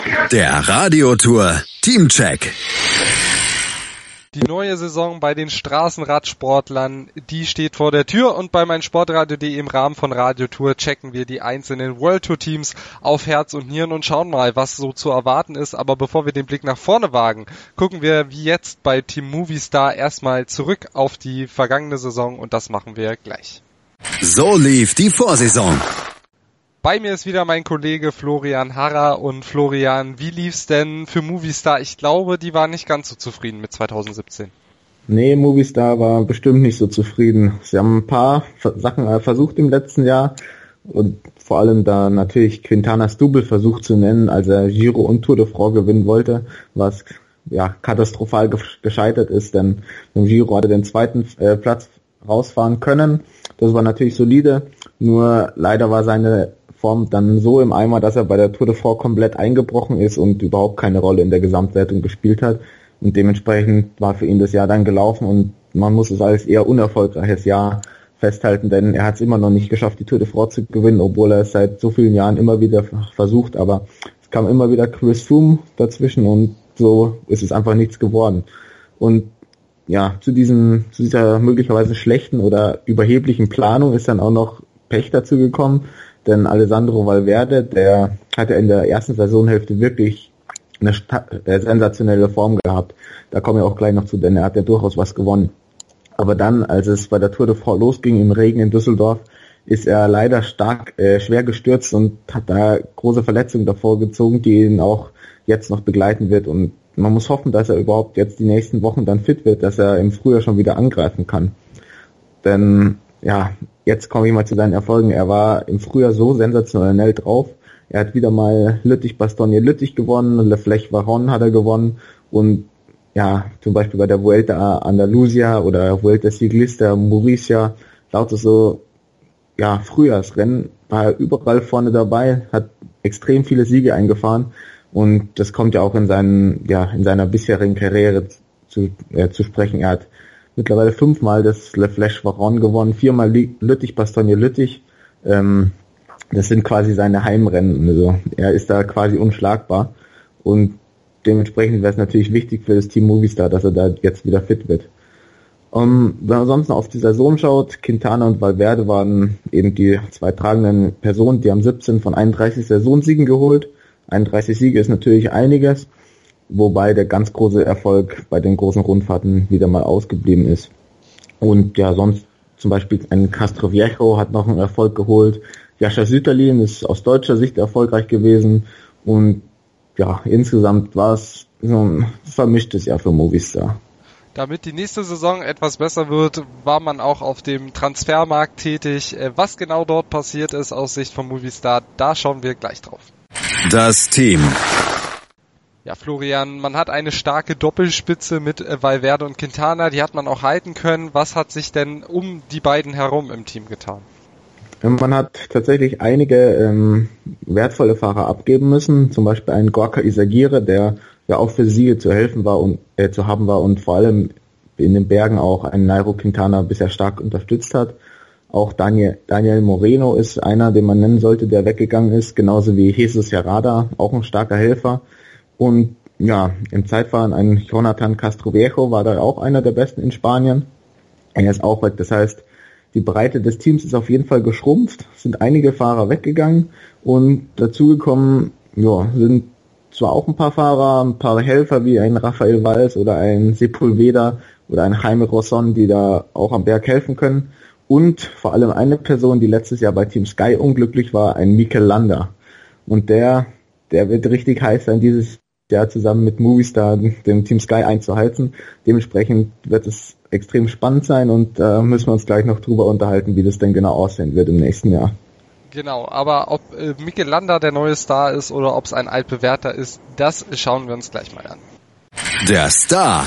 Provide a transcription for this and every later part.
Der Radiotour Teamcheck. Die neue Saison bei den Straßenradsportlern, die steht vor der Tür und bei meinsportradio.de im Rahmen von Radiotour checken wir die einzelnen World Tour Teams auf Herz und Nieren und schauen mal, was so zu erwarten ist. Aber bevor wir den Blick nach vorne wagen, gucken wir wie jetzt bei Team Movistar erstmal zurück auf die vergangene Saison und das machen wir gleich. So lief die Vorsaison. Bei mir ist wieder mein Kollege Florian Harrer. Und Florian, wie lief's denn für Movistar? Ich glaube, die waren nicht ganz so zufrieden mit 2017. Nee, Movistar war bestimmt nicht so zufrieden. Sie haben ein paar Sachen versucht im letzten Jahr und vor allem da natürlich Quintanas Double-Versuch zu nennen, als er Giro und Tour de France gewinnen wollte, was ja katastrophal gescheitert ist, denn im Giro hat er den zweiten Platz rausfahren können. Das war natürlich solide, nur leider war seine Form dann so im Eimer, dass er bei der Tour de France komplett eingebrochen ist und überhaupt keine Rolle in der Gesamtwertung gespielt hat. Und dementsprechend war für ihn das Jahr dann gelaufen und man muss es als eher unerfolgreiches Jahr festhalten, denn er hat es immer noch nicht geschafft, die Tour de France zu gewinnen, obwohl er es seit so vielen Jahren immer wieder versucht. Aber es kam immer wieder Chris Froome dazwischen und so ist es einfach nichts geworden. Und ja, zu dieser möglicherweise schlechten oder überheblichen Planung ist dann auch noch Pech dazu gekommen. Denn Alessandro Valverde, der hatte in der ersten Saisonhälfte wirklich eine sensationelle Form gehabt. Da kommen wir auch gleich noch zu, denn er hat ja durchaus was gewonnen. Aber dann, als es bei der Tour de France losging im Regen in Düsseldorf, ist er leider schwer gestürzt und hat da große Verletzungen davor gezogen, die ihn auch jetzt noch begleiten wird. Und man muss hoffen, dass er überhaupt jetzt die nächsten Wochen dann fit wird, dass er im Frühjahr schon wieder angreifen kann. Denn ja, jetzt komme ich mal zu seinen Erfolgen. Er war im Frühjahr so sensationell drauf. Er hat wieder mal Lüttich-Bastogne-Lüttich gewonnen, Le Flèche-Wallonne hat er gewonnen und ja, zum Beispiel bei der Vuelta a Andalusia oder Vuelta Ciclista Murcia, lauter so, ja, Frühjahrsrennen, war er überall vorne dabei, hat extrem viele Siege eingefahren und das kommt ja auch in seiner bisherigen Karriere zu sprechen. Er hat mittlerweile 5-mal das Le Flèche-Wallonne gewonnen, 4-mal Lüttich-Bastogne-Lüttich. Das sind quasi seine Heimrennen. Also er ist da quasi unschlagbar. Und dementsprechend wäre es natürlich wichtig für das Team Movistar, dass er da jetzt wieder fit wird. Wenn man sonst noch auf die Saison schaut, Quintana und Valverde waren eben die zwei tragenden Personen. Die haben 17 von 31 Saisonsiegen geholt. 31 Siege ist natürlich einiges. Wobei der ganz große Erfolg bei den großen Rundfahrten wieder mal ausgeblieben ist. Und ja, sonst zum Beispiel ein Castroviejo hat noch einen Erfolg geholt. Jascha Sütterlin ist aus deutscher Sicht erfolgreich gewesen. Und ja, insgesamt war es so ein vermischtes Jahr für Movistar. Damit die nächste Saison etwas besser wird, war man auch auf dem Transfermarkt tätig. Was genau dort passiert ist aus Sicht von Movistar, da schauen wir gleich drauf. Das Team. Ja, Florian, man hat eine starke Doppelspitze mit Valverde und Quintana, die hat man auch halten können. Was hat sich denn um die beiden herum im Team getan? Man hat tatsächlich einige wertvolle Fahrer abgeben müssen, zum Beispiel einen Gorka Izagirre, der ja auch für Siege zu helfen war und zu haben war und vor allem in den Bergen auch einen Nairo Quintana bisher stark unterstützt hat. Auch Daniel Moreno ist einer, den man nennen sollte, der weggegangen ist, genauso wie Jesus Herrada, auch ein starker Helfer. Und ja, im Zeitfahren ein Jonathan Castroviejo war da auch einer der besten in Spanien. Er ist auch weg, das heißt, die Breite des Teams ist auf jeden Fall geschrumpft, es sind einige Fahrer weggegangen und dazugekommen, ja, sind zwar auch ein paar Fahrer, ein paar Helfer wie ein Rafael Valls oder ein Sepulveda oder ein Jaime Rosson, die da auch am Berg helfen können. Und vor allem eine Person, die letztes Jahr bei Team Sky unglücklich war, ein Mikel Landa. Und der wird richtig heiß sein, dieses Jahr zusammen mit Movistar, dem Team Sky einzuheizen. Dementsprechend wird es extrem spannend sein und müssen wir uns gleich noch drüber unterhalten, wie das denn genau aussehen wird im nächsten Jahr. Genau, aber ob Mikel Landa der neue Star ist oder ob es ein altbewährter ist, das schauen wir uns gleich mal an. Der Star.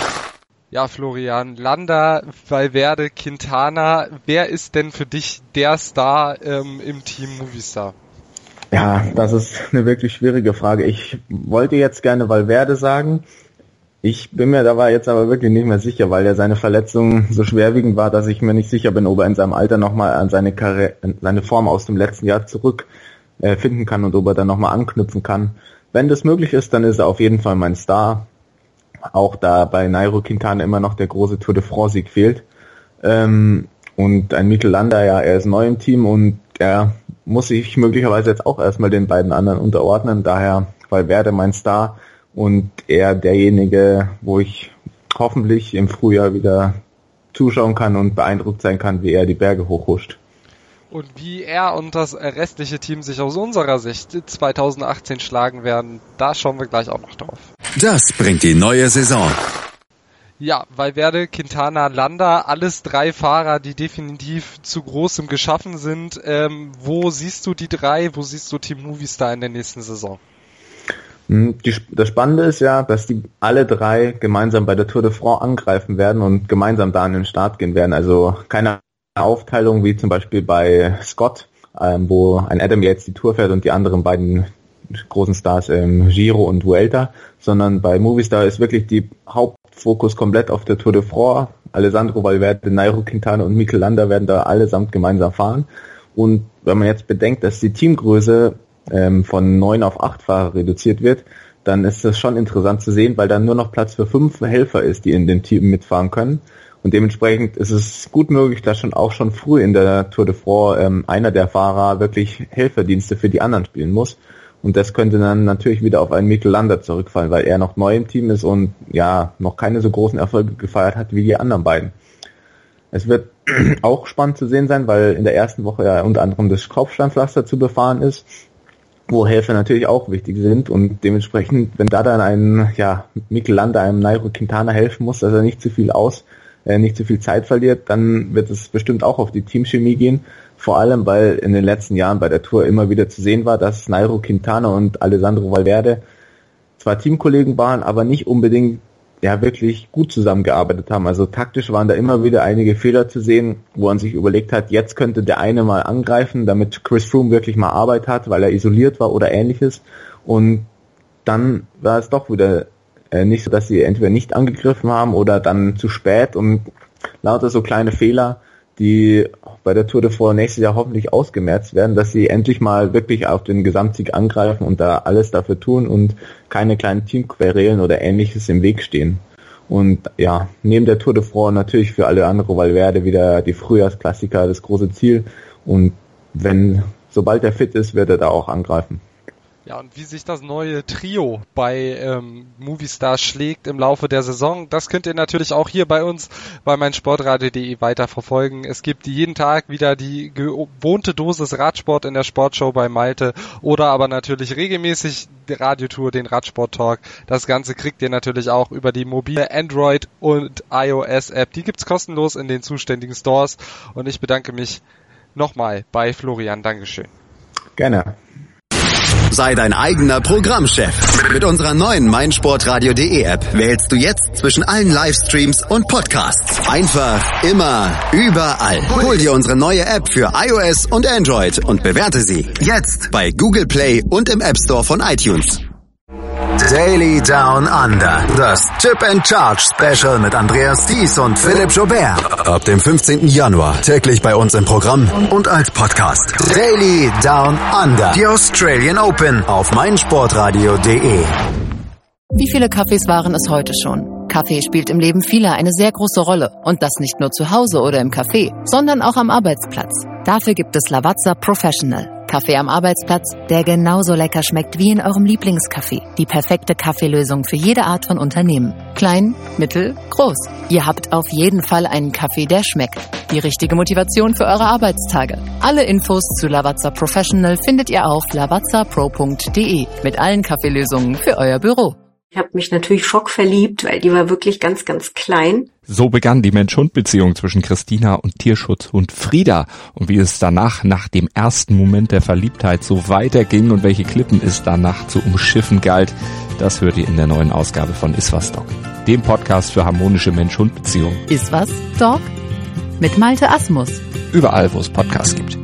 Ja, Florian, Landa, Valverde, Quintana, wer ist denn für dich der Star im Team Movistar? Ja, das ist eine wirklich schwierige Frage. Ich wollte jetzt gerne Valverde sagen. Ich bin mir dabei jetzt aber wirklich nicht mehr sicher, weil ja seine Verletzung so schwerwiegend war, dass ich mir nicht sicher bin, ob er in seinem Alter nochmal an seine Form aus dem letzten Jahr zurück finden kann und ob er dann nochmal anknüpfen kann. Wenn das möglich ist, dann ist er auf jeden Fall mein Star. Auch da bei Nairo Quintana immer noch der große Tour de France-Sieg fehlt. Und ein Mikel Landa, ja, er ist neu im Team und er muss sich möglicherweise jetzt auch erstmal den beiden anderen unterordnen. Daher Valverde mein Star und er derjenige, wo ich hoffentlich im Frühjahr wieder zuschauen kann und beeindruckt sein kann, wie er die Berge hochhuscht. Und wie er und das restliche Team sich aus unserer Sicht 2018 schlagen werden, da schauen wir gleich auch noch drauf. Das bringt die neue Saison. Ja, Valverde, Quintana, Landa, alles 3 Fahrer, die definitiv zu Großem geschaffen sind. Wo siehst du die 3? Wo siehst du Team Movistar in der nächsten Saison? Das Spannende ist ja, dass die alle 3 gemeinsam bei der Tour de France angreifen werden und gemeinsam da an den Start gehen werden. Also keine Aufteilung wie zum Beispiel bei Scott, wo ein Adam jetzt die Tour fährt und die anderen beiden großen Stars Giro und Vuelta, sondern bei Movistar ist wirklich die Hauptfokus komplett auf der Tour de France. Alessandro Valverde, Nairo Quintana und Mikel Landa werden da allesamt gemeinsam fahren. Und wenn man jetzt bedenkt, dass die Teamgröße von 9 auf 8 Fahrer reduziert wird, dann ist das schon interessant zu sehen, weil dann nur noch Platz für 5 Helfer ist, die in dem Team mitfahren können. Und dementsprechend ist es gut möglich, dass schon früh in der Tour de France einer der Fahrer wirklich Helferdienste für die anderen spielen muss. Und das könnte dann natürlich wieder auf einen Mikel Landa zurückfallen, weil er noch neu im Team ist und ja noch keine so großen Erfolge gefeiert hat wie die anderen beiden. Es wird auch spannend zu sehen sein, weil in der ersten Woche ja unter anderem das Kopfsteinpflaster zu befahren ist, wo Helfer natürlich auch wichtig sind und dementsprechend, wenn da dann ein Mikel Landa einem Nairo Quintana helfen muss, dass er nicht zu viel Zeit verliert, dann wird es bestimmt auch auf die Teamchemie gehen. Vor allem, weil in den letzten Jahren bei der Tour immer wieder zu sehen war, dass Nairo Quintana und Alessandro Valverde zwar Teamkollegen waren, aber nicht unbedingt wirklich gut zusammengearbeitet haben. Also taktisch waren da immer wieder einige Fehler zu sehen, wo man sich überlegt hat, jetzt könnte der eine mal angreifen, damit Chris Froome wirklich mal Arbeit hat, weil er isoliert war oder ähnliches. Und dann war es doch wieder nicht so, dass sie entweder nicht angegriffen haben oder dann zu spät und lauter so kleine Fehler, die bei der Tour de France nächstes Jahr hoffentlich ausgemerzt werden, dass sie endlich mal wirklich auf den Gesamtsieg angreifen und da alles dafür tun und keine kleinen Teamquerelen oder ähnliches im Weg stehen. Und ja, neben der Tour de France natürlich für alle andere Valverde wieder die Frühjahrsklassiker das große Ziel und sobald er fit ist, wird er da auch angreifen. Ja, und wie sich das neue Trio bei Movistar schlägt im Laufe der Saison, das könnt ihr natürlich auch hier bei uns bei meinsportradio.de weiter verfolgen. Es gibt jeden Tag wieder die gewohnte Dosis Radsport in der Sportshow bei Malte oder aber natürlich regelmäßig die Radiotour, den Radsport-Talk. Das Ganze kriegt ihr natürlich auch über die mobile Android- und iOS-App. Die gibt's kostenlos in den zuständigen Stores und ich bedanke mich nochmal bei Florian. Dankeschön. Gerne. Sei dein eigener Programmchef. Mit unserer neuen meinsportradio.de App wählst du jetzt zwischen allen Livestreams und Podcasts. Einfach, immer, überall. Hol dir unsere neue App für iOS und Android und bewerte sie jetzt bei Google Play und im App Store von iTunes. Daily Down Under. Das Chip and Charge Special mit Andreas Thies und Philipp Joubert. Ab dem 15. Januar täglich bei uns im Programm und als Podcast. Daily Down Under. Die Australian Open auf meinsportradio.de. Wie viele Kaffees waren es heute schon? Kaffee spielt im Leben vieler eine sehr große Rolle. Und das nicht nur zu Hause oder im Café, sondern auch am Arbeitsplatz. Dafür gibt es Lavazza Professional. Kaffee am Arbeitsplatz, der genauso lecker schmeckt wie in eurem Lieblingscafé. Die perfekte Kaffeelösung für jede Art von Unternehmen. Klein, mittel, groß. Ihr habt auf jeden Fall einen Kaffee, der schmeckt. Die richtige Motivation für eure Arbeitstage. Alle Infos zu Lavazza Professional findet ihr auf lavazzapro.de mit allen Kaffeelösungen für euer Büro. Ich habe mich natürlich schockverliebt, weil die war wirklich ganz, ganz klein. So begann die Mensch-Hund-Beziehung zwischen Christina und Tierschutzhund Frieda. Und wie es danach, nach dem ersten Moment der Verliebtheit, so weiterging und welche Klippen es danach zu umschiffen galt, das hört ihr in der neuen Ausgabe von Iswas Dog, dem Podcast für harmonische Mensch-Hund-Beziehungen. Iswas Dog? Mit Malte Asmus. Überall, wo es Podcasts gibt.